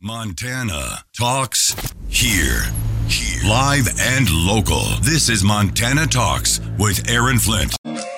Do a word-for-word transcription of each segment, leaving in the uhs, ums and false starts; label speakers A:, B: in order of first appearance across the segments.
A: Montana Talks here. Here. Live and local. This is Montana Talks with Aaron Flint.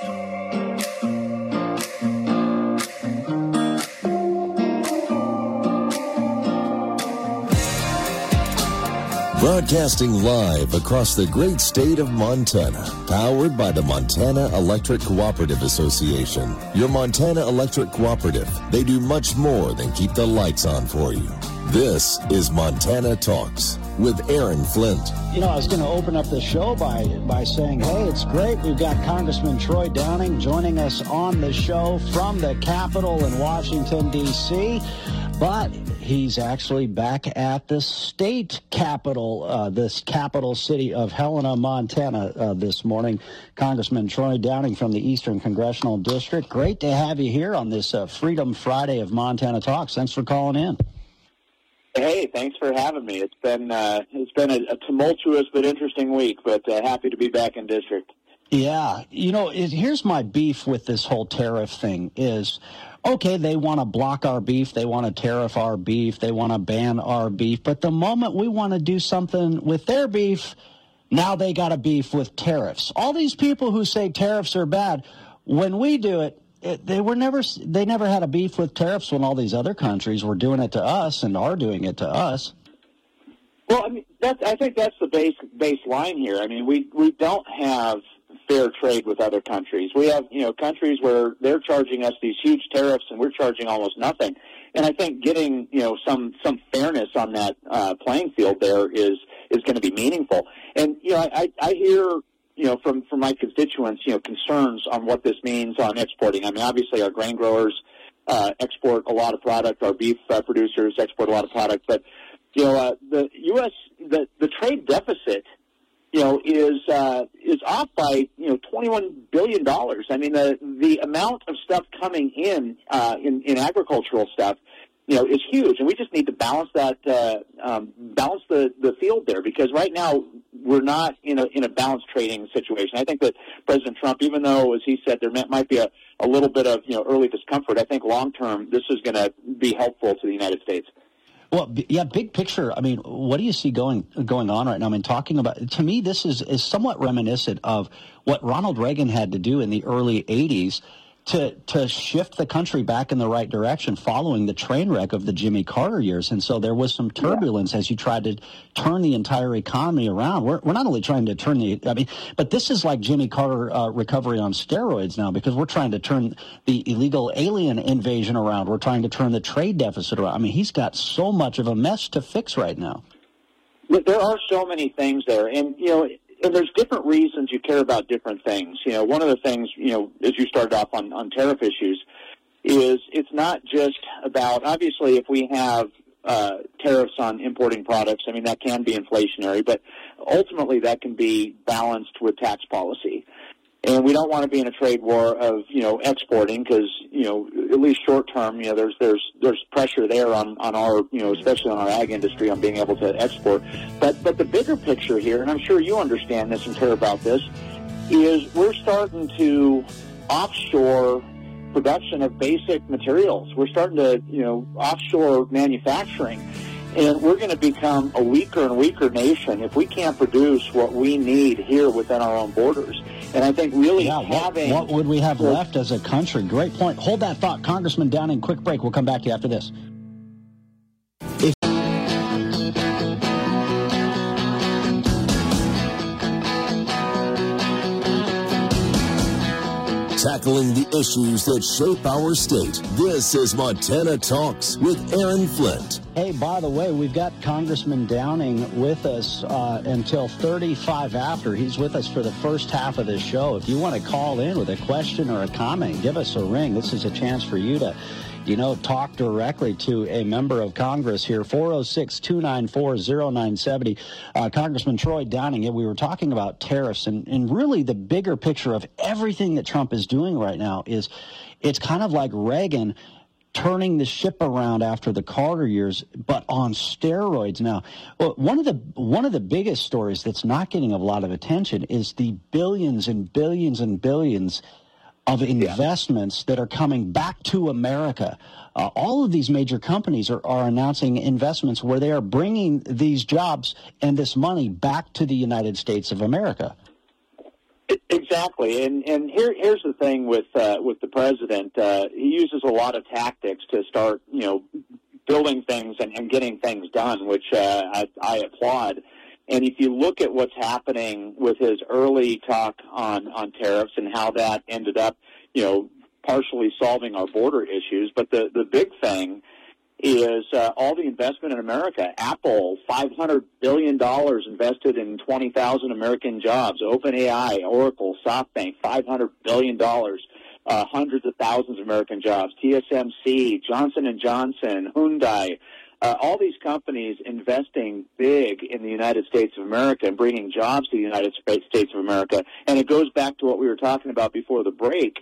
B: Broadcasting live across the great state of Montana, powered by the Montana Electric Cooperative Association. Your Montana Electric Cooperative. They do much more than keep the lights on for you. This is Montana Talks with Aaron Flint.
C: You know, I was going to open up the show by, by saying, hey, it's great. We've got Congressman Troy Downing joining us on the show from the Capitol in Washington, D C, but he's actually back at the state capitol, uh, this capital city of Helena, Montana, uh, this morning. Congressman Troy Downing from the Eastern Congressional District. Great to have you here on this uh, Freedom Friday of Montana Talks. Thanks for calling in.
D: Hey, thanks for having me. It's been uh, it's been a, a tumultuous but interesting week, but uh, happy to be back in district.
C: Yeah, you know, it, here's my beef with this whole tariff thing is, okay, they want to block our beef, they want to tariff our beef, they want to ban our beef, but the moment we want to do something with their beef, now they got a beef with tariffs. All these people who say tariffs are bad, when we do it, it they were never they never had a beef with tariffs when all these other countries were doing it to us and are doing it to us.
D: Well, I mean, that's, I think that's the base baseline here. I mean, we we don't have fair trade with other countries. We have, you know, countries where they're charging us these huge tariffs and we're charging almost nothing. And I think getting, you know, some, some fairness on that uh, playing field there is, is going to be meaningful. And, you know, I, I hear, you know, from, from my constituents, you know, concerns on what this means on exporting. I mean, obviously our grain growers uh, export a lot of product. Our beef uh, producers export a lot of product. But, you know, uh, the U S, the, the trade deficit, you know, is uh, is off by, you know, twenty-one billion dollars. I mean, the the amount of stuff coming in, uh, in, in agricultural stuff, you know, is huge. And we just need to balance that, uh, um, balance the, the field there, because right now we're not in a in a balanced trading situation. I think that President Trump, even though, as he said, there might be a, a little bit of, you know, early discomfort, I think long-term this is going to be helpful to the United States.
C: Well, yeah, big picture. I mean, what do you see going going on right now? I mean, talking about, to me, this is, is somewhat reminiscent of what Ronald Reagan had to do in the early eighties to to shift the country back in the right direction following the train wreck of the Jimmy Carter years. And so there was some turbulence yeah. as you tried to turn the entire economy around. We're, we're not only trying to turn the, I mean, but this is like Jimmy Carter uh, recovery on steroids now, because we're trying to turn the illegal alien invasion around. We're trying to turn the trade deficit around. I mean, he's got so much of a mess to fix right now.
D: There are so many things there. And, you know, and there's different reasons you care about different things. You know, one of the things, you know, as you started off on, on tariff issues, is it's not just about, obviously, if we have uh, tariffs on importing products, I mean, that can be inflationary, but ultimately that can be balanced with tax policy. And we don't want to be in a trade war of, you know, exporting because, you know, at least short term, you know, there's there's there's pressure there on, on our, you know, especially on our ag industry on being able to export. But but the bigger picture here, and I'm sure you understand this and care about this, is we're starting to offshore production of basic materials. We're starting to, you know, offshore manufacturing. And we're going to become a weaker and weaker nation if we can't produce what we need here within our own borders. And I think really
C: yeah,
D: having...
C: What, what would we have well, left as a country? Great point. Hold that thought. Congressman Downing, quick break. We'll come back to you after this. If
B: Tackling the issues that shape our state. This is Montana Talks with Aaron Flint.
C: Hey, by the way, we've got Congressman Downing with us uh, until thirty-five after. He's with us for the first half of the show. If you want to call in with a question or a comment, give us a ring. This is a chance for you to, you know, talk directly to a member of Congress here. four oh six, two nine four, oh nine seven oh. Uh, Congressman Troy Downing, we were talking about tariffs, and, and really the bigger picture of everything that Trump is doing right now is it's kind of like Reagan turning the ship around after the Carter years, but on steroids now. Well, one of the one of the biggest stories that's not getting a lot of attention is the billions and billions and billions of investments yeah. that are coming back to America. Uh, all of these major companies are, are announcing investments where they are bringing these jobs and this money back to the United States of America.
D: Exactly, and and here here's the thing with uh, with the president. Uh, he uses a lot of tactics to start, you know, building things and, and getting things done, which uh, I, I applaud. And if you look at what's happening with his early talk on, on tariffs and how that ended up, you know, partially solving our border issues, but the, the big thing is uh, all the investment in America. Apple, five hundred billion dollars invested in twenty thousand American jobs. OpenAI, Oracle, SoftBank, five hundred billion dollars, uh, hundreds of thousands of American jobs. T S M C, Johnson and Johnson, Hyundai, Uh, all these companies investing big in the United States of America and bringing jobs to the United States of America. And it goes back to what we were talking about before the break,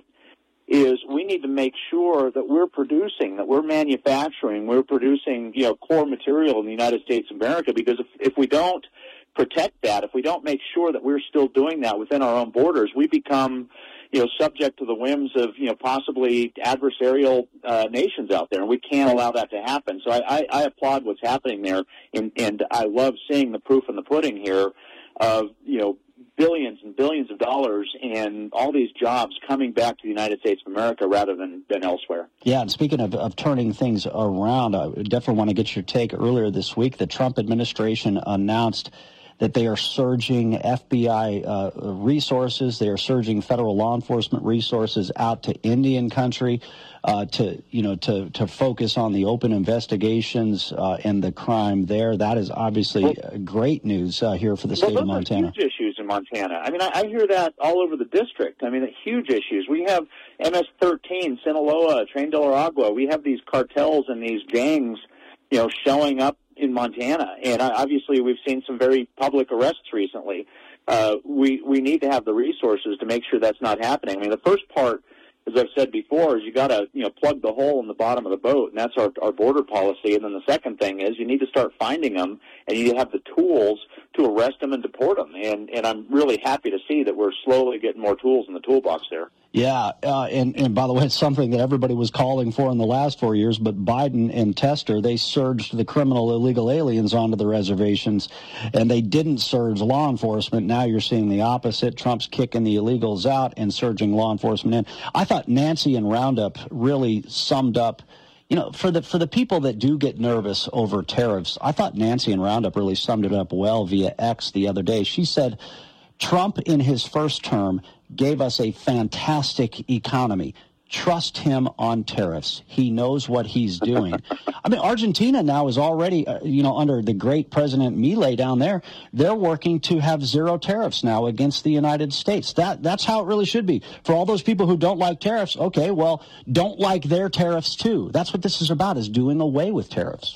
D: is we need to make sure that we're producing, that we're manufacturing, we're producing, you know, core material in the United States of America, because if, if we don't protect that, if we don't make sure that we're still doing that within our own borders, we become, you know, subject to the whims of, you know, possibly adversarial uh, nations out there, and we can't allow that to happen. So I, I, I applaud what's happening there, and, and I love seeing the proof in the pudding here of, you know, billions and billions of dollars and all these jobs coming back to the United States of America rather than, than elsewhere.
C: Yeah, and speaking of, of turning things around, I definitely want to get your take. Earlier this week, the Trump administration announced that they are surging F B I uh, resources, they are surging federal law enforcement resources out to Indian country uh, to, you know, to, to focus on the open investigations uh, and the crime there. That is obviously well, great news uh, here for the state
D: well,
C: of Montana.
D: Those are huge issues in Montana. I mean, I, I hear that all over the district. I mean, huge issues. We have M S thirteen, Sinaloa, Tren de Aragua. We have these cartels and these gangs, you know, showing up in Montana, and obviously we've seen some very public arrests recently. Uh, we we need to have the resources to make sure that's not happening. I mean, the first part, as I've said before, is you got to, you know, plug the hole in the bottom of the boat, and that's our, our border policy. And then the second thing is you need to start finding them, and you need to have the tools to arrest them and deport them. And and I'm really happy to see that we're slowly getting more tools in the toolbox there.
C: Yeah, uh, and, and by the way, it's something that everybody was calling for in the last four years, but Biden and Tester, they surged the criminal illegal aliens onto the reservations, and they didn't surge law enforcement. Now you're seeing the opposite. Trump's kicking the illegals out and surging law enforcement in. I thought Nancy and Roundup really summed up, you know, for the for the people that do get nervous over tariffs, I thought Nancy and Roundup really summed it up well via X the other day. She said, Trump in his first term gave us a fantastic economy. Trust him on tariffs. He knows what he's doing. I mean, Argentina now is already, uh, you know, under the great President Milei down there, they're working to have zero tariffs now against the United States. That That's how it really should be. For all those people who don't like tariffs, okay, well, don't like their tariffs too. That's what this is about, is doing away with tariffs.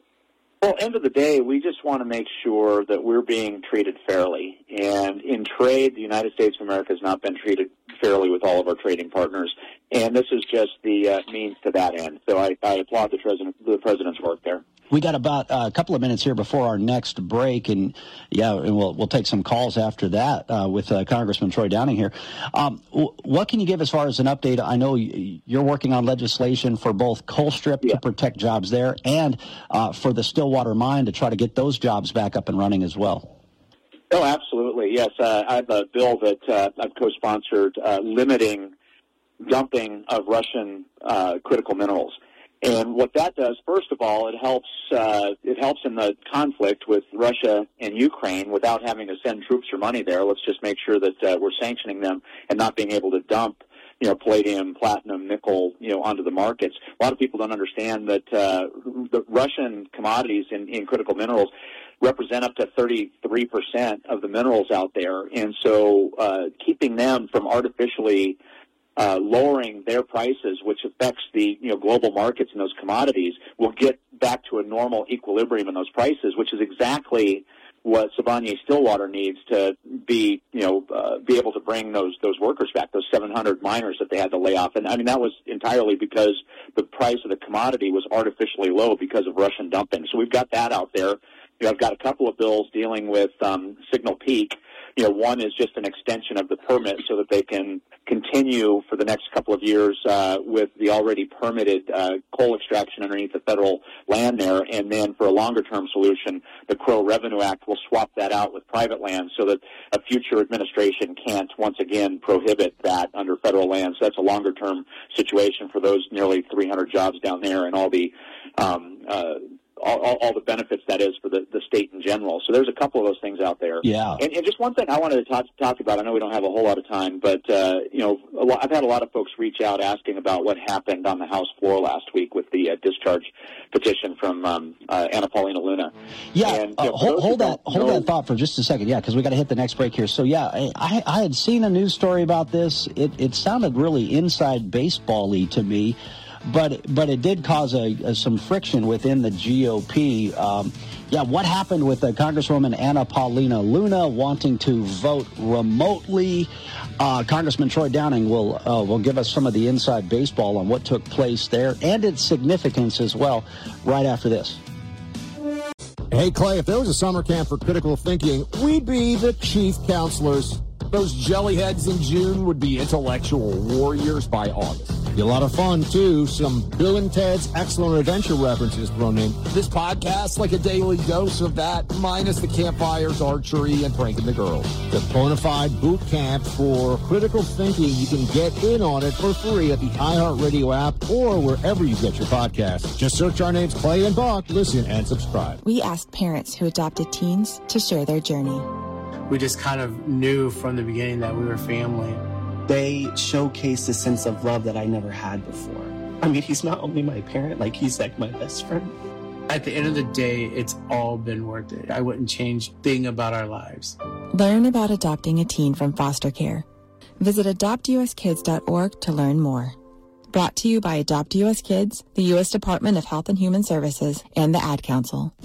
D: Well, end of the day, we just want to make sure that we're being treated fairly. And in trade, the United States of America has not been treated fairly with all of our trading partners. And this is just the uh, means to that end. So I, I applaud the president, the president's work there.
C: We got about a couple of minutes here before our next break, and yeah, and we'll we'll take some calls after that uh, with uh, Congressman Troy Downing here. Um, w- what can you give as far as an update? I know you're working on legislation for both Colstrip yeah. to protect jobs there, and uh, for the Stillwater mine to try to get those jobs back up and running as well.
D: Oh, absolutely, yes. Uh, I have a bill that uh, I've co-sponsored uh, limiting dumping of Russian uh, critical minerals. And what that does, first of all, it helps uh, it helps in the conflict with Russia and Ukraine without having to send troops or money there. Let's just make sure that uh, we're sanctioning them and not being able to dump, you know, palladium, platinum, nickel, you know, onto the markets. A lot of people don't understand that uh, the Russian commodities in, in critical minerals represent up to thirty-three percent of the minerals out there. And so uh, keeping them from artificially Uh, lowering their prices, which affects the you know global markets and those commodities, will get back to a normal equilibrium in those prices, which is exactly what Sibanye-Stillwater needs to be you know uh, be able to bring those those workers back, those seven hundred miners that they had to lay off. And I mean that was entirely because the price of the commodity was artificially low because of Russian dumping. So we've got that out there. You know, I've got a couple of bills dealing with um, Signal Peak, you know, one is just an extension of the permit so that they can continue for the next couple of years uh, with the already permitted uh, coal extraction underneath the federal land there, and then for a longer-term solution, the Crow Revenue Act will swap that out with private land so that a future administration can't once again prohibit that under federal land. So that's a longer-term situation for those nearly three hundred jobs down there and all the um, uh, All, all, all the benefits that is for the, the state in general. So there's a couple of those things out there.
C: Yeah.
D: And, and just one thing I wanted to talk, talk about, I know we don't have a whole lot of time, but, uh, you know, a lot, I've had a lot of folks reach out asking about what happened on the House floor last week with the uh, discharge petition from um, uh, Anna Paulina Luna.
C: Yeah,
D: and,
C: uh,
D: you know,
C: hold, hold that hold
D: know,
C: that thought for just a second, yeah, because we got to hit the next break here. So, yeah, I, I had seen a news story about this. It, it sounded really inside baseball-y to me. But but it did cause a, a, some friction within the G O P. Um, yeah, what happened with uh, Congresswoman Anna Paulina Luna wanting to vote remotely? Uh, Congressman Troy Downing will uh, will give us some of the inside baseball on what took place there and its significance as well right after this.
E: Hey, Clay, if there was a summer camp for critical thinking, we'd be the chief counselors. Those jellyheads in June would be intellectual warriors by August. Be a lot of fun, too. Some Bill and Ted's Excellent Adventure references thrown in. This podcast, like a daily dose of that, minus the campfires, archery, and pranking the girls. The bona fide boot camp for critical thinking. You can get in on it for free at the iHeartRadio app or wherever you get your podcasts. Just search our names, Clay and Buck, listen, and subscribe.
F: We asked parents who adopted teens to share their journey.
G: We just kind of knew from the beginning that we were family.
H: They showcased a sense of love that I never had before. I mean, he's not only my parent, like he's like my best friend.
G: At the end of the day, it's all been worth it. I wouldn't change a thing about our lives.
F: Learn about adopting a teen from foster care. Visit adopt u s kids dot org to learn more. Brought to you by Adopt U S Kids, the U S Department of Health and Human Services, and the Ad Council.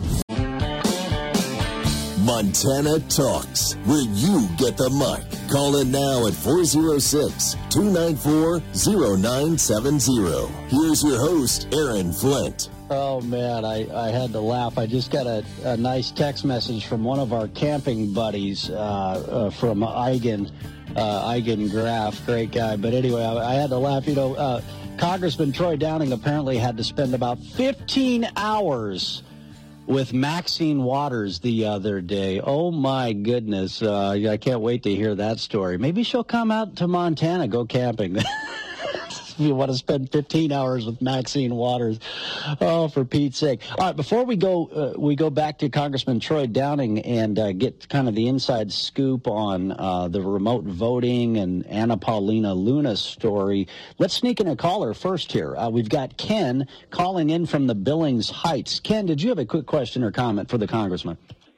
B: Montana Talks, where you get the mic. Call in now at four oh six, two nine four, oh nine seven oh. Here's your host, Aaron Flint.
C: Oh, man, I, I had to laugh. I just got a, a nice text message from one of our camping buddies uh, uh, from Eigen, uh, Eigen Graff, great guy. But anyway, I, I had to laugh. You know, uh, Congressman Troy Downing apparently had to spend about fifteen hours with Maxine Waters the other day. Oh, my goodness. Uh, I can't wait to hear that story. Maybe she'll come out to Montana, go camping. If you want to spend fifteen hours with Maxine Waters. Oh, for Pete's sake. All right, before we go uh, we go back to Congressman Troy Downing and uh, get kind of the inside scoop on uh, the remote voting and Anna Paulina Luna's story, let's sneak in a caller first here. Uh, we've got Ken calling in from the Billings Heights. Ken, did you have a quick question or comment for the Congressman?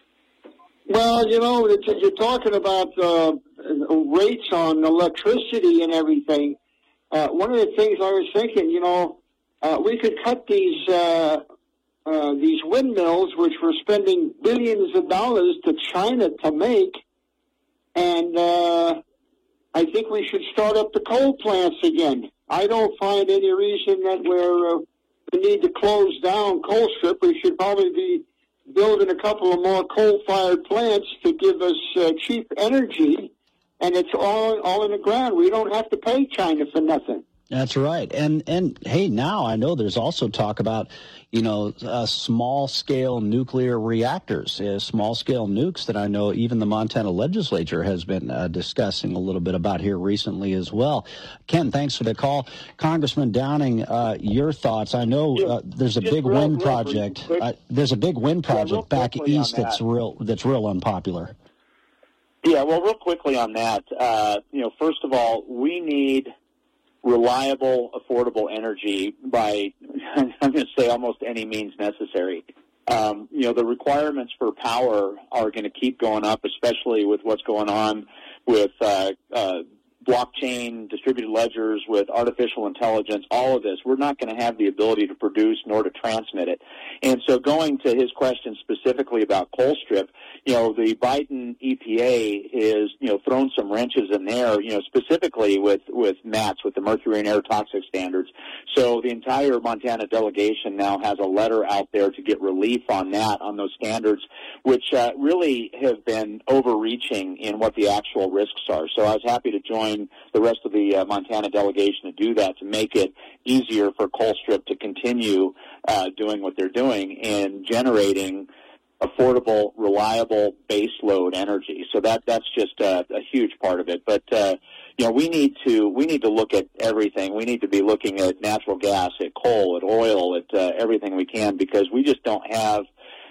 I: Well, you know, you're talking about uh, rates on electricity and everything. Uh, one of the things I was thinking, you know, uh, we could cut these uh, uh, these windmills, which we're spending billions of dollars to China to make, and uh, I think we should start up the coal plants again. I don't find any reason that we're uh, we need to close down Colstrip. We should probably be building a couple of more coal-fired plants to give us uh, cheap energy. And it's all all in the ground. We don't have to pay China for nothing.
C: That's right. And, and hey, now I know there's also talk about, you know, uh, small-scale nuclear reactors, uh, small-scale nukes that I know even the Montana legislature has been uh, discussing a little bit about here recently as well. Ken, thanks for the call. Congressman Downing, uh, your thoughts. I know uh, there's a
D: Just
C: big
D: real,
C: wind
D: real
C: project.
D: quick.
C: Uh, there's a big wind
D: Yeah, real
C: project back
D: quickly on
C: east that's
D: that.
C: real that's real unpopular.
D: Yeah, well, real quickly on that, uh, you know, first of all, we need reliable, affordable energy by, I'm going to say, almost any means necessary. Um, you know, the requirements for power are going to keep going up, especially with what's going on with uh, uh, blockchain, distributed ledgers, with artificial intelligence, all of this. We're not going to have the ability to produce nor to transmit it. And so going to his question specifically about Colstrip, you know, the Biden E P A is, you know, thrown some wrenches in there, you know, specifically with, with MATS, with the mercury and air toxic standards. So the entire Montana delegation now has a letter out there to get relief on that, on those standards, which uh, really have been overreaching in what the actual risks are. So I was happy to join the rest of the uh, Montana delegation to do that, to make it easier for Colstrip to continue uh, doing what they're doing and generating affordable, reliable baseload energy. So that that's just a, a huge part of it. But uh, you know, we need to we need to look at everything. We need to be looking at natural gas, at coal, at oil, at uh, everything we can, because we just don't have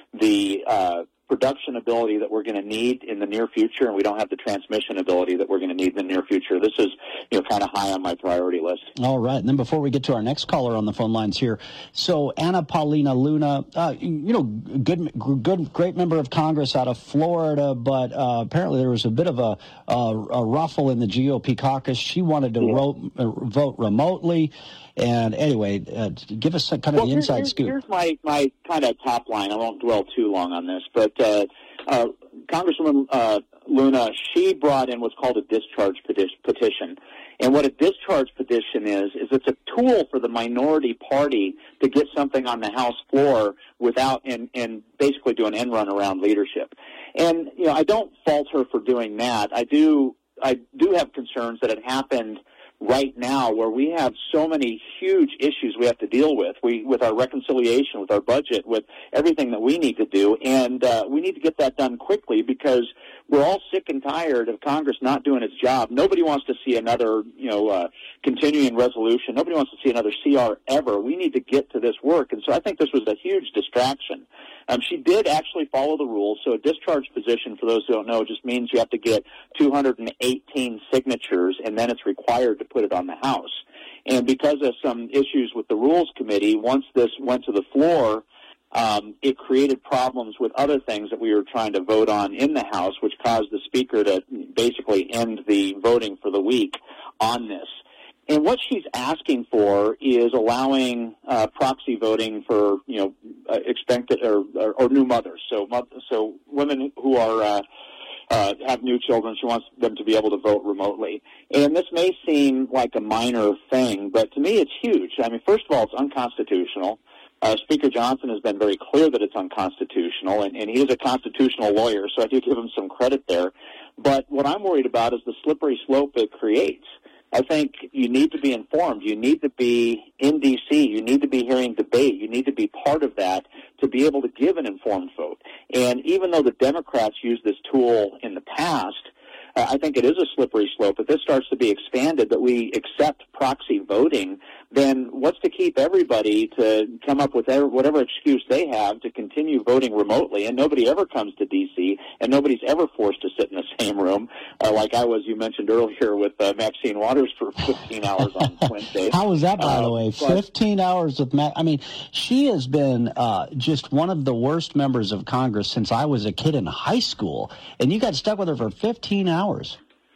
D: the uh, production ability that we're going to need in the near future, and we don't have the transmission ability that we're going to need in the near future. This is, you know, kind of high on my priority list.
C: All right. And then before we get to our next caller on the phone lines here, so Anna Paulina Luna, uh, you know, good, good, great member of Congress out of Florida, but uh, apparently there was a bit of a, a, a ruffle in the G O P caucus. She wanted to yeah. ro- uh, vote remotely. And anyway, uh, give us some kind of
D: well,
C: the inside
D: here's,
C: scoop.
D: Here's my, my kind of top line. I won't dwell too long on this, but uh, uh, Congresswoman uh, Luna, she brought in what's called a discharge petition. And what a discharge petition is, is it's a tool for the minority party to get something on the House floor without, and, and basically do an end run around leadership. And, you know, I don't fault her for doing that. I do, I do have concerns that it happened right now, where we have so many huge issues we have to deal with, we with our reconciliation, with our budget, with everything that we need to do, and uh, we need to get that done quickly, because we're all sick and tired of Congress not doing its job. Nobody wants to see another, you know, uh, continuing resolution. Nobody wants to see another C R ever. We need to get to this work, and so I think this was a huge distraction. Um, she did actually follow the rules. So a discharge position, for those who don't know, just means you have to get two hundred eighteen signatures, and then it's required to put it on the House. And because of some issues with the Rules Committee, once this went to the floor, um, it created problems with other things that we were trying to vote on in the House, which caused the Speaker to basically end the voting for the week on this. And what she's asking for is allowing uh, proxy voting for, you know, uh, expected or, or, or new mothers. So, so women who are uh, uh, have new children, she wants them to be able to vote remotely. And this may seem like a minor thing, but to me, it's huge. I mean, first of all, it's unconstitutional. Uh, Speaker Johnson has been very clear that it's unconstitutional, and, and he is a constitutional lawyer, so I do give him some credit there. But what I'm worried about is the slippery slope it creates. I think you need to be informed. You need to be in D C. You need to be hearing debate. You need to be part of that to be able to give an informed vote. And even though the Democrats used this tool in the past, uh, I think it is a slippery slope. If this starts to be expanded, that we accept proxy voting, then what's to keep everybody to come up with whatever excuse they have to continue voting remotely, and nobody ever comes to D C, and nobody's ever forced to sit in the same room, uh, like I was, you mentioned earlier, with uh, Maxine Waters for fifteen hours on Wednesday.
C: How was that, by
D: uh,
C: the way?
D: but,
C: fifteen hours with Max. I mean, she has been uh, just one of the worst members of Congress since I was a kid in high school, and you got stuck with her for fifteen hours.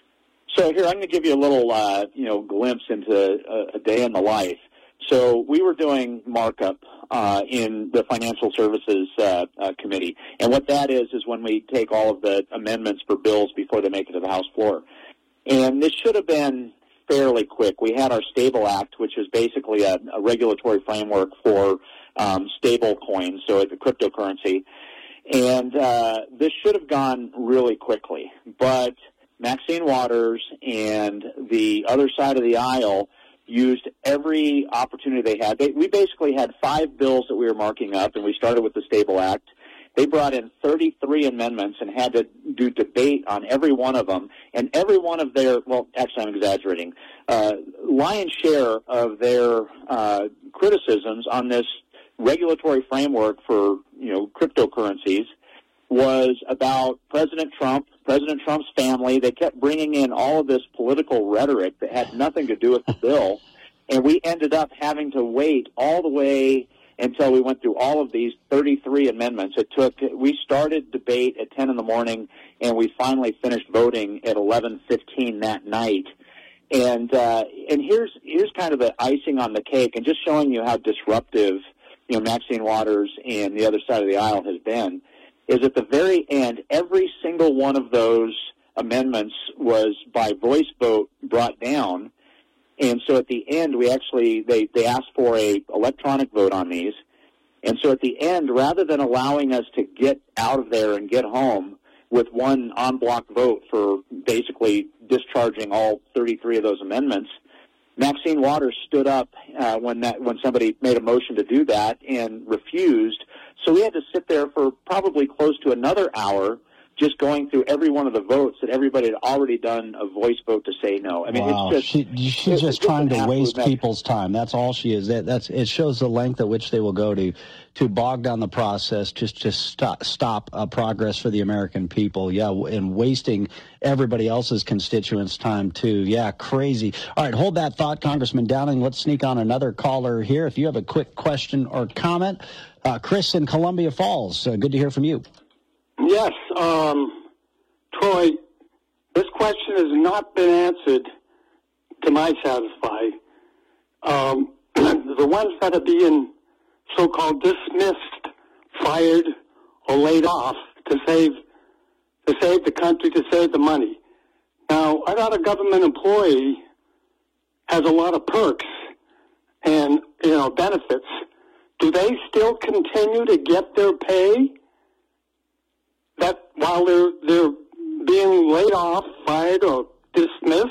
D: So here, I'm going to give you a little, uh, you know, glimpse into a, a day in the life. So we were doing markup uh, in the Financial Services uh, uh, Committee, and what that is is when we take all of the amendments for bills before they make it to the House floor. And this should have been fairly quick. We had our Stable Act, which is basically a, a regulatory framework for um, stable coins, so it's a cryptocurrency. And uh, this should have gone really quickly, but Maxine Waters and the other side of the aisle used every opportunity they had. They, we basically had five bills that we were marking up, and we started with the Stable Act. They brought in thirty-three amendments and had to do debate on every one of them. And every one of their, well, actually I'm exaggerating, uh, lion's share of their uh, criticisms on this regulatory framework for, you know, cryptocurrencies was about President Trump, President Trump's family. They kept bringing in all of this political rhetoric that had nothing to do with the bill, and we ended up having to wait all the way until we went through all of these thirty-three amendments. It took, we started debate at ten in the morning, and we finally finished voting at eleven fifteen that night. And uh, and here's here's kind of the icing on the cake, and just showing you how disruptive you know, Maxine Waters and the other side of the aisle has been, is at the very end, every single one of those amendments was by voice vote brought down. And so at the end, we actually, they, they asked for a electronic vote on these. And so at the end, rather than allowing us to get out of there and get home with one en bloc vote for basically discharging all thirty-three of those amendments, Maxine Waters stood up uh, when that when somebody made a motion to do that and refused. So we had to sit there for probably close to another hour just going through every one of the votes that everybody had already done a voice vote to say no. I mean,
C: wow.
D: it's just
C: she, she's
D: it's,
C: just
D: it's
C: trying to waste
D: mess.
C: people's time. That's all she is. That, that's it shows the length at which they will go to to bog down the process, just just stop stop uh, progress for the American people. Yeah, and wasting everybody else's constituents' time too. Yeah, crazy. All right, hold that thought, Congressman Downing. Let's sneak on another caller here. If you have a quick question or comment, uh, Chris in Columbia Falls. Uh, good to hear from you.
J: Yes, um, Troy, this question has not been answered to my satisfy. Um, the ones that are being so-called dismissed, fired, or laid off to save to save the country, to save the money. Now, I thought a government employee has a lot of perks and, you know, benefits. Do they still continue to get their pay? That while they're they're being laid off, fired, or dismissed,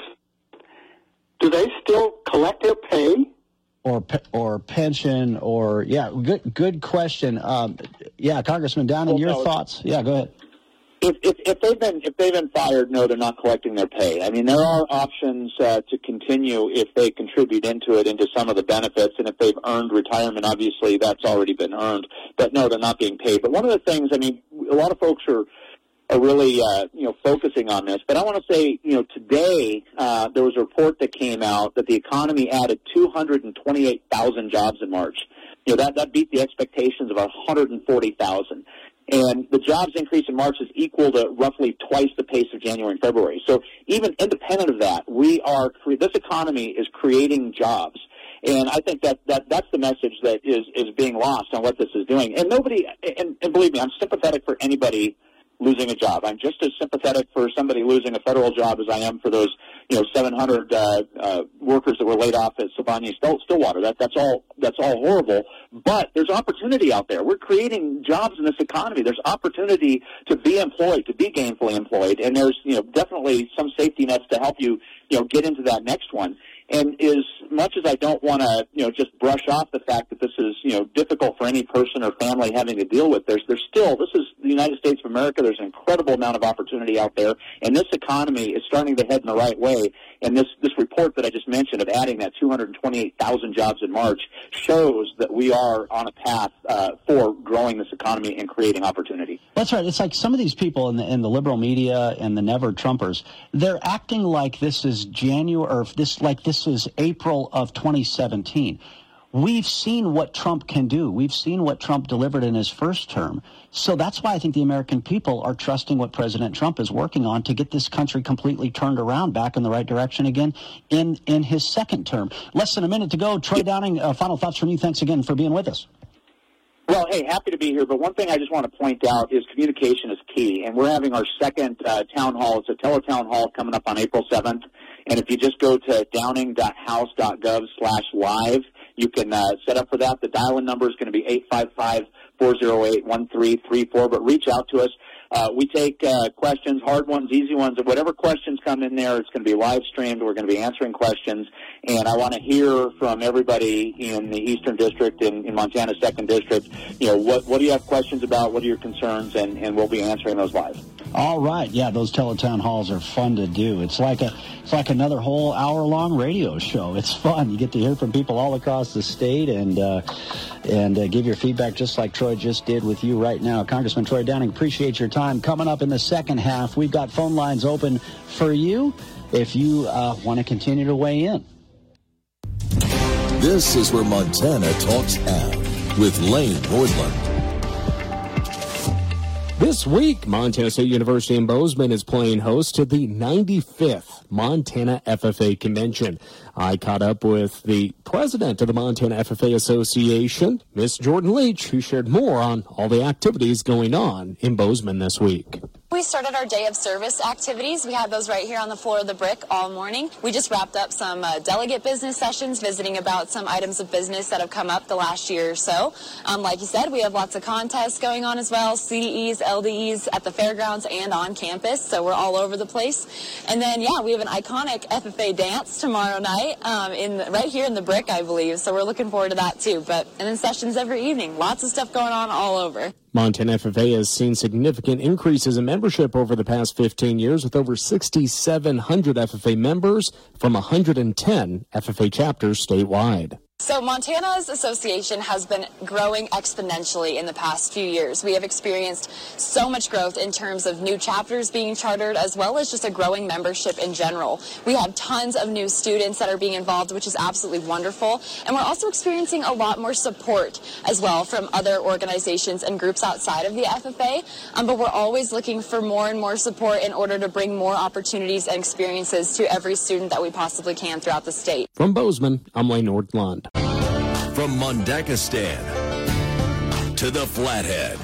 J: do they still collect their pay?
C: Or or pension, or yeah, good good question. Um, yeah, Congressman Downing,
D: well,
C: your
D: no,
C: thoughts? Yeah, go ahead.
D: If, if if they've been if they've been fired, no, they're not collecting their pay. I mean, there are options uh, to continue if they contribute into it, into some of the benefits, and if they've earned retirement, obviously that's already been earned. But no, they're not being paid. But one of the things, I mean, a lot of folks are. are really, uh, you know, focusing on this. But I want to say, you know, today uh, there was a report that came out that the economy added two hundred twenty-eight thousand jobs in March. You know, that, that beat the expectations of one hundred forty thousand. And the jobs increase in March is equal to roughly twice the pace of January and February. So even independent of that, we are, this economy is creating jobs. And I think that, that that's the message that is, is being lost on what this is doing. And nobody, and, and believe me, I'm sympathetic for anybody losing a job. I'm just as sympathetic for somebody losing a federal job as I am for those, you know, seven hundred uh, uh, workers that were laid off at Siboney-Stillwater. That, that's all. That's all horrible. But there's opportunity out there. We're creating jobs in this economy. There's opportunity to be employed, to be gainfully employed, and there's, you know, definitely some safety nets to help you, you know, get into that next one. And as much as I don't want to, you know, just brush off the fact that this is, you know, difficult for any person or family having to deal with, there's, there's still, this is the United States of America. There's an incredible amount of opportunity out there, and this economy is starting to head in the right way. And this, this report that I just mentioned of adding that two hundred twenty-eight thousand jobs in March shows that we are on a path uh, for growing this economy and creating opportunity.
C: That's right. It's like some of these people in the, in the liberal media and the never Trumpers, they're acting like this is January, or this like this is April of twenty seventeen. We've seen what Trump can do. We've seen what Trump delivered in his first term. So that's why I think the American people are trusting what President Trump is working on to get this country completely turned around back in the right direction again in, in his second term. Less than a minute to go. Troy Downing, uh, final thoughts from you. Thanks again for being with us.
D: Well, hey, happy to be here, but one thing I just want to point out is communication is key, and we're having our second uh, town hall. It's a teletown hall coming up on April seventh, and if you just go to downing.house.gov slash live, you can uh, set up for that. The dial-in number is going to be eight five five, four oh eight, one three three four, but reach out to us. Uh, we take uh, questions, hard ones, easy ones, and whatever questions come in there, it's going to be live streamed. We're going to be answering questions, and I want to hear from everybody in the Eastern District, in, in Montana's second District. You know, what what do you have questions about? What are your concerns? And, and we'll be answering those live.
C: All right, yeah, those teletown halls are fun to do. It's like a it's like another whole hour-long radio show. It's fun. You get to hear from people all across the state and uh, and uh, give your feedback just like Troy just did with you right now. Congressman Troy Downing, appreciate your time. Coming up in the second half, we've got phone lines open for you if you uh, want to continue to weigh in.
B: This is where Montana Talks Ag with Lane Nordlund.
E: This week, Montana State University in Bozeman is playing host to the ninety-fifth Montana F F A Convention. I caught up with the president of the Montana F F A Association, Miss Jordan Leach, who shared more on all the activities going on in Bozeman this week.
K: We started our day of service activities. We had those right here on the floor of the brick all morning. We just wrapped up some uh, delegate business sessions, visiting about some items of business that have come up the last year or so. Um, like you said, we have lots of contests going on as well, C D Es, L D Es at the fairgrounds and on campus, so we're all over the place. And then, yeah, we have an iconic F F A dance tomorrow night um, in the, right here in the brick, I believe, so we're looking forward to that too. But and then sessions every evening. Lots of stuff going on all over.
E: Montana F F A has seen significant increases in membership over the past fifteen years, with over six thousand seven hundred F F A members from one hundred ten F F A chapters statewide.
K: So Montana's association has been growing exponentially in the past few years. We have experienced so much growth in terms of new chapters being chartered, as well as just a growing membership in general. We have tons of new students that are being involved, which is absolutely wonderful. And we're also experiencing a lot more support as well from other organizations and groups outside of the F F A. Um, but we're always looking for more and more support in order to bring more opportunities and experiences to every student that we possibly can throughout the state.
E: From Bozeman, I'm Wayne Nordlund.
B: From Mundakistan to the Flathead,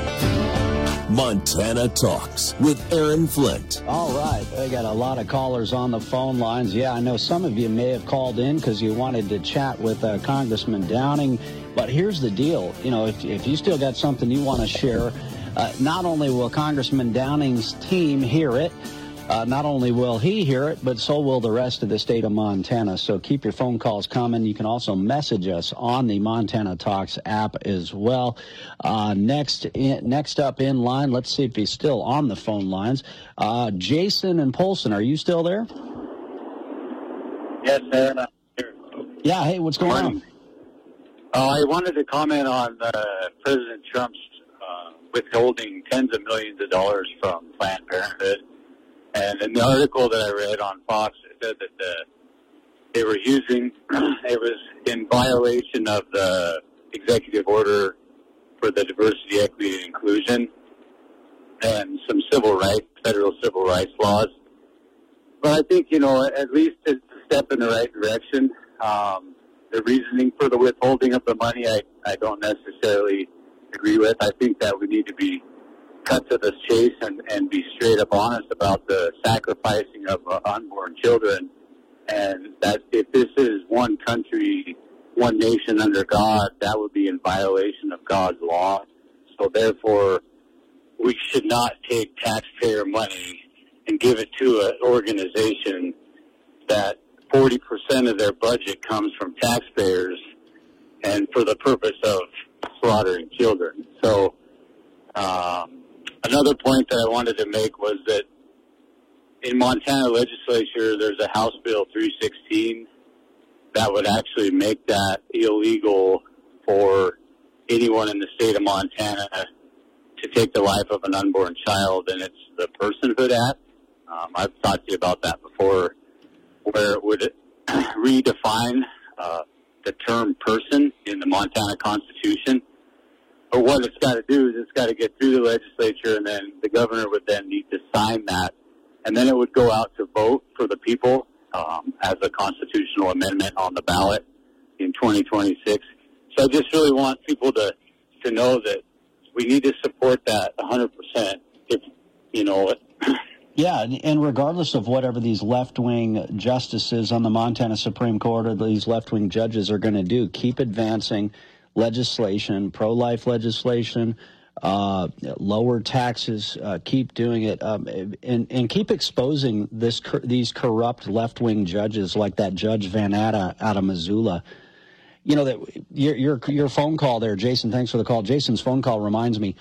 B: Montana Talks with Aaron Flint.
C: All right, we got a lot of callers on the phone lines. Yeah, I know some of you may have called in because you wanted to chat with uh, Congressman Downing. But here's the deal. You know, if, if you still got something you want to share, uh, not only will Congressman Downing's team hear it, Uh, not only will he hear it, but so will the rest of the state of Montana. So keep your phone calls coming. You can also message us on the Montana Talks app as well. Uh, next, in, next up in line, let's see if he's still on the phone lines. Uh, Jason and Polson, are you still there?
L: Yes, sir. I'm here.
C: Yeah. Hey, what's going on?
L: Uh, I wanted to comment on uh, President Trump's uh, withholding tens of millions of dollars from Planned Parenthood. And in the article that I read on Fox, it said that the, they were using, it was in violation of the executive order for the diversity, equity, and inclusion and some civil rights, federal civil rights laws. But I think, you know, at least it's a step in the right direction. Um, the reasoning for the withholding of the money, I, I don't necessarily agree with. I think that we need to be cut to the chase and, and be straight up honest about the sacrificing of uh, unborn children, and that if this is one country, one nation under God, that would be in violation of God's law. So therefore, we should not take taxpayer money and give it to an organization that forty percent of their budget comes from taxpayers and for the purpose of slaughtering children. So, um, another point that I wanted to make was that in Montana legislature, there's a House Bill three sixteen that would actually make that illegal for anyone in the state of Montana to take the life of an unborn child, and it's the Personhood Act. Um, I've talked to you about that before, where it would redefine uh, the term person in the Montana Constitution. But what it's got to do is it's got to get through the legislature, and then the governor would then need to sign that. And then it would go out to vote for the people um, as a constitutional amendment on the ballot in twenty twenty-six. So I just really want people to, to know that we need to support that one hundred percent. If, you know,
C: yeah, and regardless of whatever these left-wing justices on the Montana Supreme Court or these left-wing judges are going to do, keep advancing legislation, pro-life legislation, uh, lower taxes, uh, keep doing it, um, and, and keep exposing this these corrupt left-wing judges like that Judge Van Atta out of Missoula. You know, that your, your, your phone call there, Jason, thanks for the call. Jason's phone call reminds me,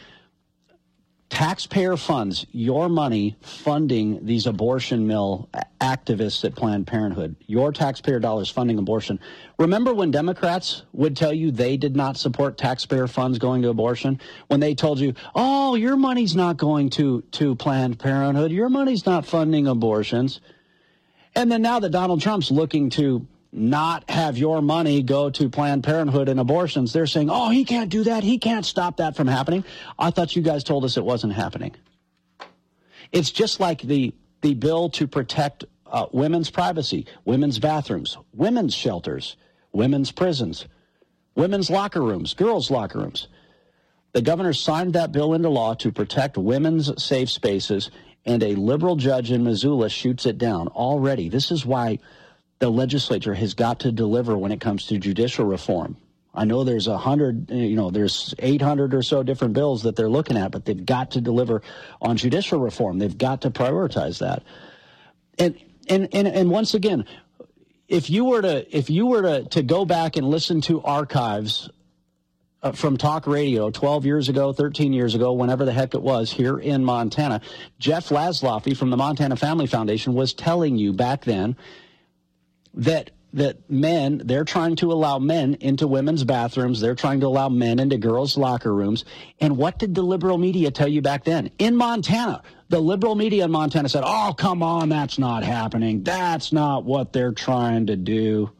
C: taxpayer funds, your money funding these abortion mill activists at Planned Parenthood, your taxpayer dollars funding abortion. Remember when Democrats would tell you they did not support taxpayer funds going to abortion? When they told you, oh, your money's not going to, to Planned Parenthood, your money's not funding abortions. And then now that Donald Trump's looking to not have your money go to Planned Parenthood and abortions. They're saying, oh, he can't do that. He can't stop that from happening. I thought you guys told us it wasn't happening. It's just like the, the bill to protect uh, women's privacy, women's bathrooms, women's shelters, women's prisons, women's locker rooms, girls' locker rooms. The governor signed that bill into law to protect women's safe spaces, and a liberal judge in Missoula shoots it down already. This is why the legislature has got to deliver when it comes to judicial reform. I know there's a hundred, you know, there's eight hundred or so different bills that they're looking at, but they've got to deliver on judicial reform. They've got to prioritize that. And and and, and once again, if you were to if you were to, to go back and listen to archives uh, from talk radio twelve years ago, thirteen years ago, whenever the heck it was here in Montana, Jeff Laszloffy from the Montana Family Foundation was telling you back then that that men, they're trying to allow men into women's bathrooms. They're trying to allow men into girls' locker rooms. And what did the liberal media tell you back then? In Montana, the liberal media in Montana said, oh, come on, that's not happening. That's not what they're trying to do.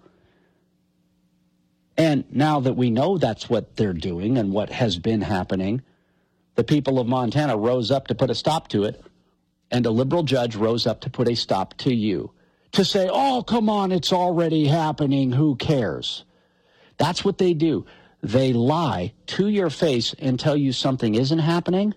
C: And now that we know that's what they're doing and what has been happening, the people of Montana rose up to put a stop to it, and a liberal judge rose up to put a stop to you. To say, oh, come on, it's already happening, who cares? That's what they do. They lie to your face and tell you something isn't happening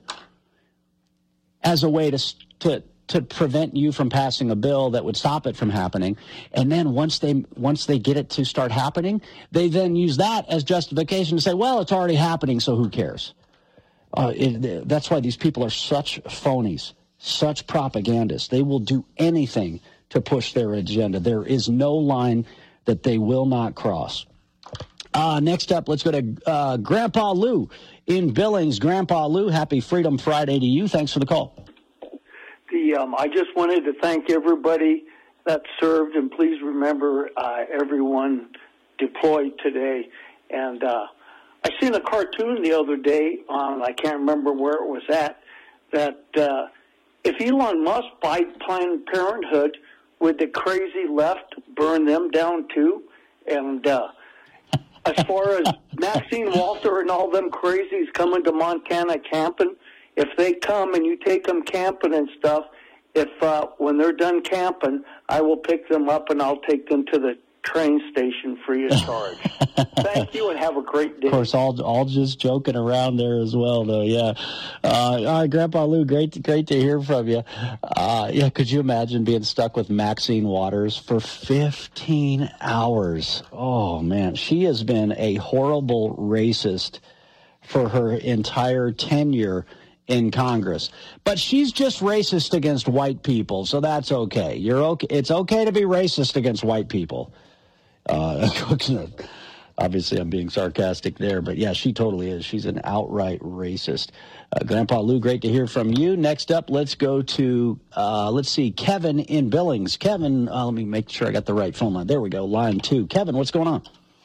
C: as a way to, to, to prevent you from passing a bill that would stop it from happening. And then once they, once they get it to start happening, they then use that as justification to say, well, it's already happening, so who cares? Uh, it, that's why these people are such phonies, such propagandists. They will do anything to push their agenda. There is no line that they will not cross. Uh, next up, let's go to uh, Grandpa Lou in Billings. Grandpa Lou, happy Freedom Friday to you. Thanks for the call.
M: The um, I just wanted to thank everybody that served, and please remember uh, everyone deployed today. And uh, I seen a cartoon the other day on, I can't remember where it was at, that uh, if Elon Musk buy Planned Parenthood, would the crazy left burn them down too? And uh, as far as Maxine Walter and all them crazies coming to Montana camping, if they come and you take them camping and stuff, if uh, when they're done camping, I will pick them up and I'll take them to the train station free of charge. Thank you and have a great day.
C: Of course, all all just joking around there as well, though. Yeah. Uh, all right, Grandpa Lou, great to, great to hear from you. Uh, yeah, could you imagine being stuck with Maxine Waters for fifteen hours? Oh, man. She has been a horrible racist for her entire tenure in Congress. But she's just racist against white people, so that's okay. You're okay. It's okay to be racist against white people. Uh, obviously, I'm being sarcastic there, but yeah, she totally is. She's an outright racist. Uh, Grandpa Lou, great to hear from you. Next up, let's go to, uh, let's see, Kevin in Billings. Kevin, uh, let me make sure I got the right phone line. There we go, line two. Kevin, what's going on?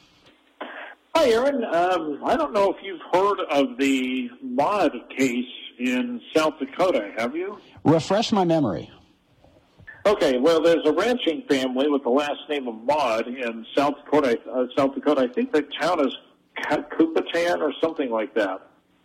N: Hi, Aaron. Um, I don't know if you've heard of the Mod case in South Dakota, have you?
C: Refresh my memory.
N: Okay, well, there's a ranching family with the last name of Mod in South Dakota. Uh, South Dakota, I think the town is Kupatan or something like that.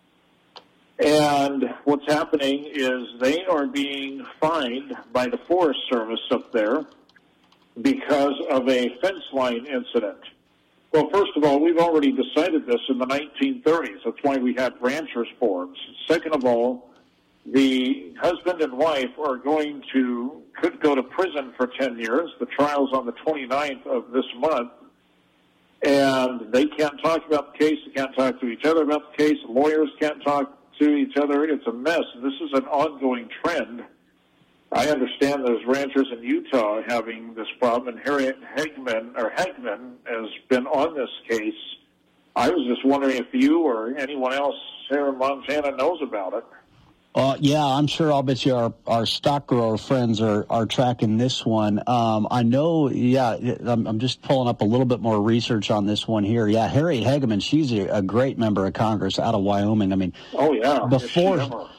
N: And what's happening is they are being fined by the Forest Service up there because of a fence line incident. Well, first of all, we've already decided this in the nineteen thirties. That's why we had ranchers' boards. Second of all, the husband and wife are going to, could go to prison for ten years. The trial's on the twenty-ninth of this month. And they can't talk about the case. They can't talk to each other about the case. Lawyers can't talk to each other. It's a mess. This is an ongoing trend. I understand there's ranchers in Utah having this problem, and Harriet Hagman, or Hagman has been on this case. I was just wondering if you or anyone else here in Montana knows about it.
C: Uh, yeah, I'm sure. I'll bet you our, our stock grower friends are, are tracking this one. Um, I know, yeah, I'm, I'm just pulling up a little bit more research on this one here. Yeah, Harriet Hageman, she's a, a great member of Congress out of Wyoming. I mean,
N: oh, yeah.
C: Before,
N: yes,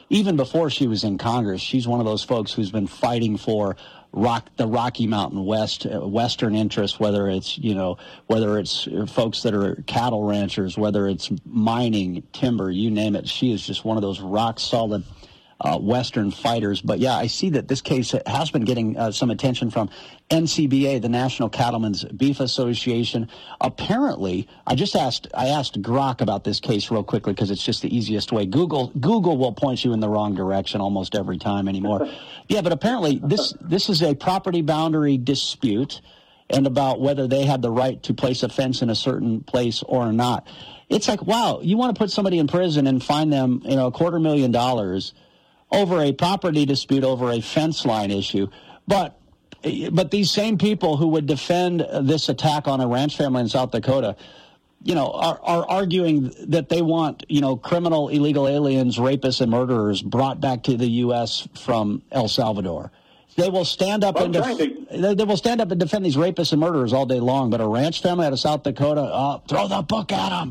C: even before she was in Congress, she's one of those folks who's been fighting for rock, the Rocky Mountain West, uh, Western interests, whether it's, you know, whether it's folks that are cattle ranchers, whether it's mining, timber, you name it. She is just one of those rock solid Uh, Western fighters. But yeah, I see that this case has been getting uh, some attention from N C B A, the National Cattlemen's Beef Association. Apparently, I just asked I asked Grok about this case real quickly because it's just the easiest way. Google Google will point you in the wrong direction almost every time anymore. Yeah, but apparently this this is a property boundary dispute and about whether they had the right to place a fence in a certain place or not. It's like, wow, you want to put somebody in prison and fine them, you know, a quarter million dollars over a property dispute, over a fence line issue. But but these same people who would defend this attack on a ranch family in South Dakota, you know, are, are arguing that they want, you know, criminal illegal aliens, rapists, and murderers brought back to the U S from El Salvador. They will stand up and def- to- they will stand up and defend these rapists and murderers all day long. But a ranch family out of South Dakota, uh, throw the book at them.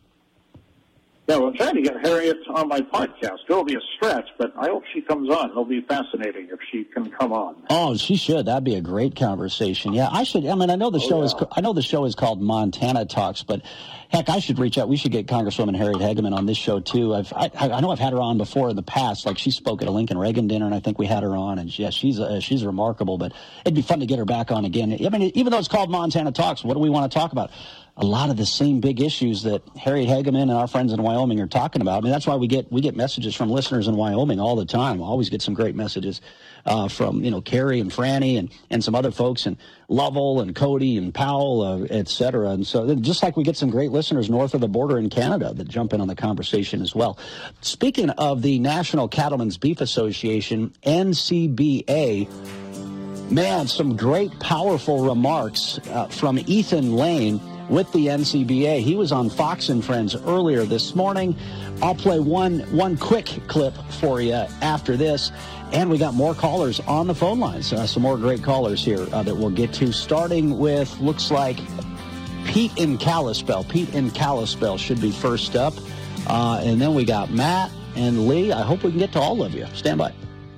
N: Yeah, well, I'm trying to get Harriet on my podcast. It'll be a stretch, but I hope she comes on. It'll be fascinating if she can come on.
C: Oh, she should. That'd be a great conversation. Yeah, I should. I mean, I know the oh, show yeah. is. I know the show is called Montana Talks, but heck, I should reach out. We should get Congresswoman Harriet Hageman on this show too. I've. I, I know I've had her on before in the past. Like she spoke at a Lincoln Reagan dinner, and I think we had her on. And yeah, she's uh, she's remarkable. But it'd be fun to get her back on again. I mean, even though it's called Montana Talks, what do we want to talk about? A lot of the same big issues that Harriet Hageman and our friends in Wyoming are talking about. I mean, that's why we get we get messages from listeners in Wyoming all the time. We always get some great messages uh, from, you know, Carrie and Franny and, and some other folks, and Lovell and Cody and Powell, uh, et cetera. And so just like we get some great listeners north of the border in Canada that jump in on the conversation as well. Speaking of the National Cattlemen's Beef Association, N C B A, man, some great, powerful remarks uh, from Ethan Lane with the N C B A. He was on Fox and Friends earlier this morning. I'll play one one quick clip for you after this. And we got more callers on the phone lines. Uh, some more great callers here uh, that we'll get to, starting with, looks like, Pete in Kalispell. Pete in Kalispell should be first up. Uh, and then we got Matt and Lee. I hope we can get to all of you. Stand by.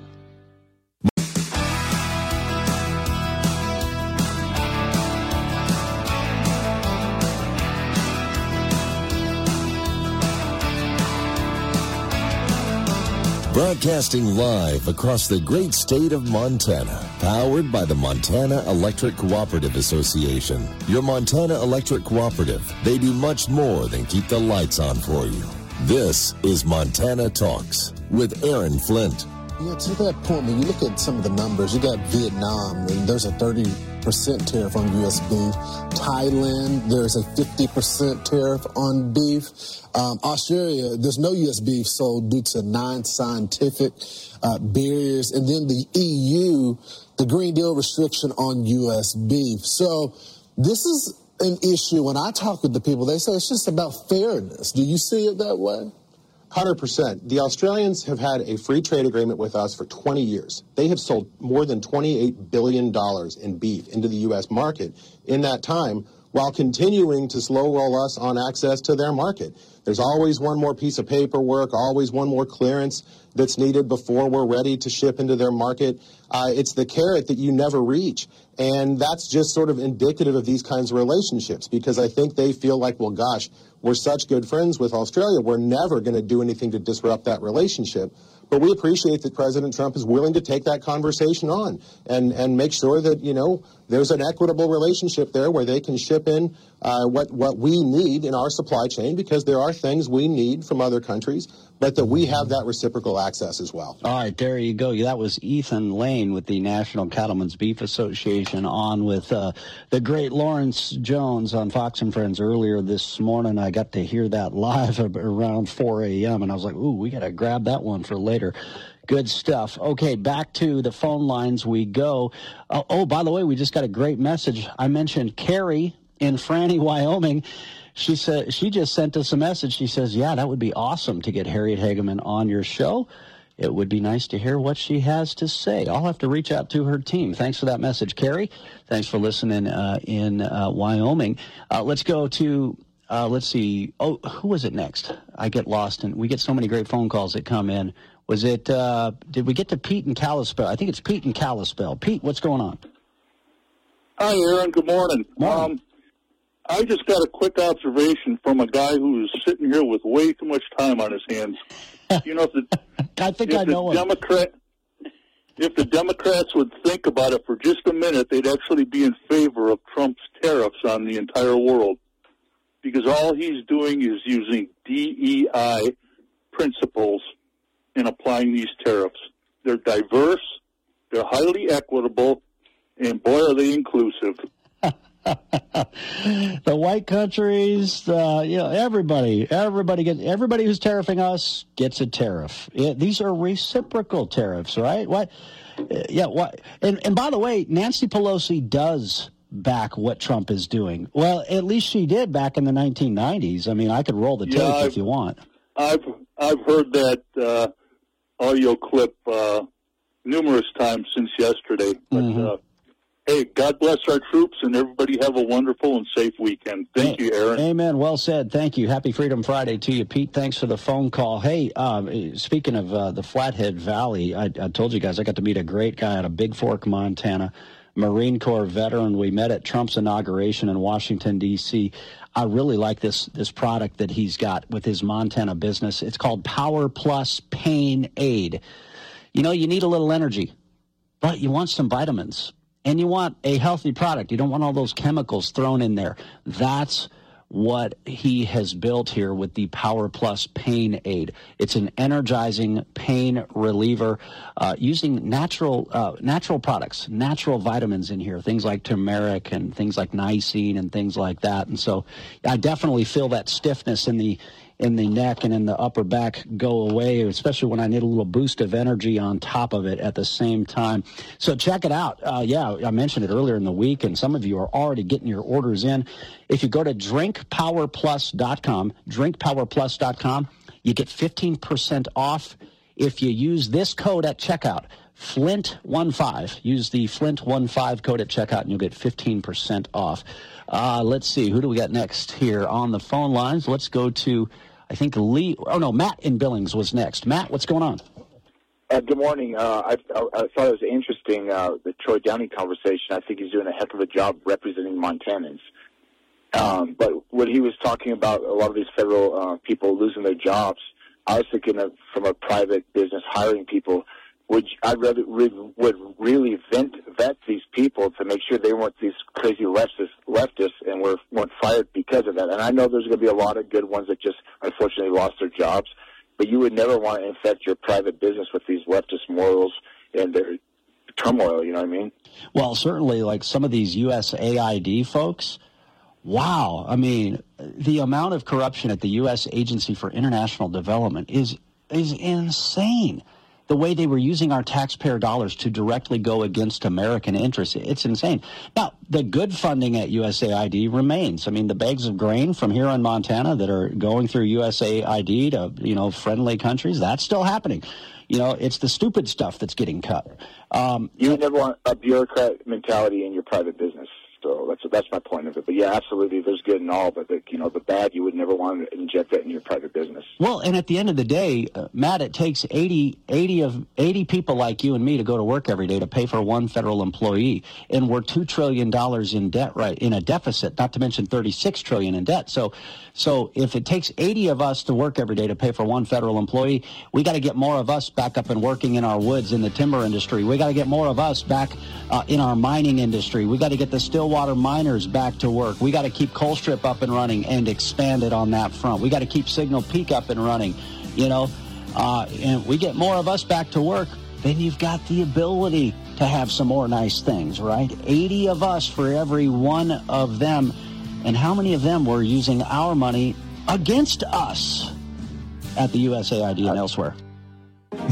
B: Broadcasting live across the great state of Montana, powered by the Montana Electric Cooperative Association. Your Montana Electric Cooperative, they do much more than keep the lights on for you. This is Montana Talks with Aaron Flint.
O: Yeah, to that point, when you look at some of the numbers, you got Vietnam, and there's a thirty percent tariff on U S beef. Thailand, there's a fifty percent tariff on beef. Um, Australia, there's no U S beef sold due to non-scientific uh, barriers. And then the E U, the Green Deal restriction on U S beef. So this is an issue. When I talk with the people, they say it's just about fairness. Do you see it that way?
P: one hundred percent. The Australians have had a free trade agreement with us for twenty years. They have sold more than twenty-eight billion dollars in beef into the U S market in that time, while continuing to slow roll us on access to their market. There's always one more piece of paperwork, always one more clearance that's needed before we're ready to ship into their market. Uh, it's the carrot that you never reach. And that's just sort of indicative of these kinds of relationships, because I think they feel like, well, gosh, we're such good friends with Australia, we're never going to do anything to disrupt that relationship. But we appreciate that President Trump is willing to take that conversation on and, and make sure that, you know, there's an equitable relationship there where they can ship in uh, what, what we need in our supply chain, because there are things we need from other countries, but that we have that reciprocal access as well.
C: All right, there you go. That was Ethan Lane with the National Cattlemen's Beef Association on with uh, the great Lawrence Jones on Fox and Friends earlier this morning. I got to hear that live around four a.m., and I was like, ooh, we got to grab that one for later. Good stuff. Okay, back to the phone lines we go. Uh, oh, by the way, we just got a great message. I mentioned Carrie in Franny, Wyoming. She said she just sent us a message. She says, yeah, that would be awesome to get Harriet Hageman on your show. It would be nice to hear what she has to say. I'll have to reach out to her team. Thanks for that message, Carrie. Thanks for listening uh, in uh, Wyoming. Uh, let's go to, uh, let's see. Oh, who is it next? I get lost, and we get so many great phone calls that come in. Was it, uh, did we get to Pete in Kalispell? I think it's Pete in Kalispell. Pete, what's going on?
Q: Hi, Aaron. Good morning.
C: Morning.
Q: Um, I just got a quick observation from a guy who's sitting here with way too much time on his hands. You know, if the,
C: I think
Q: if
C: I know
Q: the
C: him.
Q: Democrat, if the Democrats would think about it for just a minute, they'd actually be in favor of Trump's tariffs on the entire world. Because all he's doing is using D E I principles in applying these tariffs. They're diverse, they're highly equitable, and boy, are they inclusive.
C: The white countries, uh, you know, everybody, everybody gets, everybody who's tariffing us gets a tariff. It, these are reciprocal tariffs, right? What? Uh, yeah. What? And, and by the way, Nancy Pelosi does back what Trump is doing. Well, at least she did back in the nineteen nineties. I mean, I could roll the tape
Q: yeah,
C: if you want.
Q: I've I've heard that uh, audio clip uh, numerous times since yesterday. But
C: Mm-hmm.
Q: uh, hey, God bless our troops, and everybody have a wonderful and safe weekend. Thank you, Aaron.
C: Amen. Well said. Thank you. Happy Freedom Friday to you, Pete. Thanks for the phone call. Hey, um, speaking of uh, the Flathead Valley, I, I told you guys I got to meet a great guy out of Big Fork, Montana, Marine Corps veteran. We met at Trump's inauguration in Washington, D C I really like this this product that he's got with his Montana business. It's called Power Plus Pain Aid. You know, you need a little energy, but you want some vitamins. And you want a healthy product. You don't want all those chemicals thrown in there. That's what he has built here with the Power Plus Pain Aid. It's an energizing pain reliever uh, using natural uh, natural products, natural vitamins in here, things like turmeric and things like niacin and things like that. And so I definitely feel that stiffness in the in the neck and in the upper back go away, especially when I need a little boost of energy on top of it at the same time. So check it out. Uh, yeah, I mentioned it earlier in the week, and some of you are already getting your orders in. If you go to drink power plus dot com, drink power plus dot com, you get fifteen percent off if you use this code at checkout, Flint fifteen. Use the Flint fifteen code at checkout, and you'll get fifteen percent off. Uh, let's see. Who do we got next here on the phone lines? Let's go to, I think, Lee. Oh, no, Matt in Billings was next. Matt, what's going on?
R: Uh, good morning. Uh, I, I, I thought it was interesting, uh, the Troy Downey conversation. I think he's doing a heck of a job representing Montanans. Um, but when he was talking about a lot of these federal uh, people losing their jobs, I was thinking of from a private business hiring people. Would I'd rather would really vet, vet these people to make sure they weren't these crazy leftists, leftists and were weren't fired because of that. And I know there's going to be a lot of good ones that just unfortunately lost their jobs. But you would never want to infect your private business with these leftist morals and their turmoil. You know what I mean?
C: Well, certainly, like some of these U S A I D folks. Wow, I mean, the amount of corruption at the U S Agency for International Development is is insane. The way they were using our taxpayer dollars to directly go against American interests. It's insane. Now, the good funding at U S A I D remains. I mean, the bags of grain from here in Montana that are going through U S A I D to, you know, friendly countries, that's still happening. You know, it's the stupid stuff that's getting cut. Um,
R: you would never want a bureaucrat mentality in your private business. So that's that's my point of it. But yeah, absolutely, there's good and all, but the, you know, the bad, you would never want to inject that in your private business.
C: Well, and at the end of the day, uh, Matt, it takes eighty, eighty of eighty people like you and me to go to work every day to pay for one federal employee, and we're two trillion dollars in debt, right? In a deficit, not to mention thirty-six trillion dollars in debt. So, so if it takes eighty of us to work every day to pay for one federal employee, we got to get more of us back up and working in our woods in the timber industry. We got to get more of us back uh, in our mining industry. We got to get the Stillwater miners back to work. We got to keep Colstrip up and running and expand it on that front. We got to keep Signal Peak up and running, you know, uh, and we get more of us back to work, then you've got the ability to have some more nice things, right? eighty of us for every one of them. And how many of them were using our money against us at the U S A I D and elsewhere?